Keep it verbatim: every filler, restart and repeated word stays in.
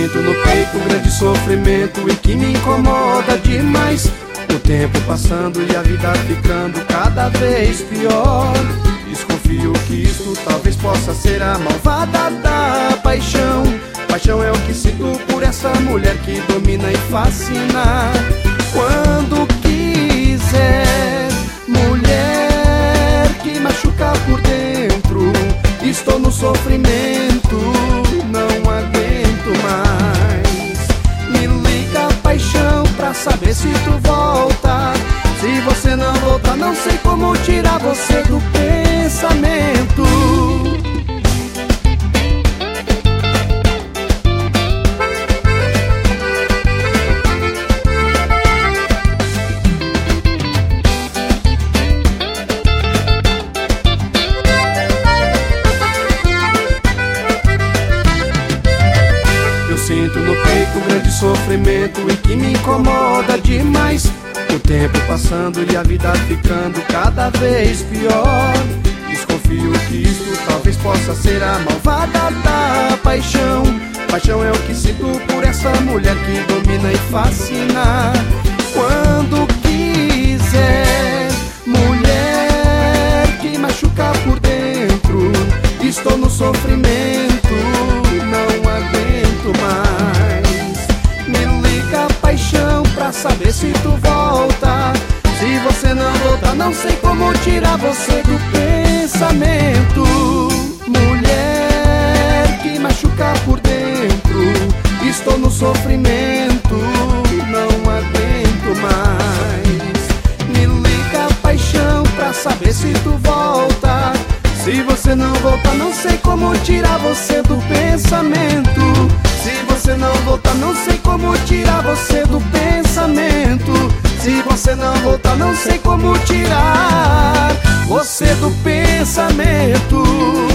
sinto no peito um grande sofrimento e que me incomoda demais. O tempo passando e a vida ficando cada vez pior. Desconfio que isto talvez possa ser a malvada da paixão. Paixão é o que sinto por essa mulher que domina e fascina. Quando quiser, mulher que machuca por dentro, estou no sofrimento, não aguento mais. Me liga, paixão, pra saber se tu volta. Se você não voltar, não sei como tirar você do pensamento. Sinto no peito um grande sofrimento e que me incomoda demais. O tempo passando e a vida ficando cada vez pior. Desconfio que isto talvez possa ser a malvada da paixão. Paixão é o que sinto por essa mulher que domina e fascina. Quando quiser, mulher que machuca por dentro, estou no sofrimento, não aguento mais. Me liga, paixão, pra saber se tu volta. Se você não voltar, não sei como tirar você do pensamento. Mulher que machuca por dentro, estou no sofrimento, não aguento mais. Me liga, paixão, pra saber se tu volta. Se você não voltar, não sei como tirar você do pensamento. Se você não voltar, não sei como tirar você do pensamento. Se você não voltar, não sei como tirar você do pensamento.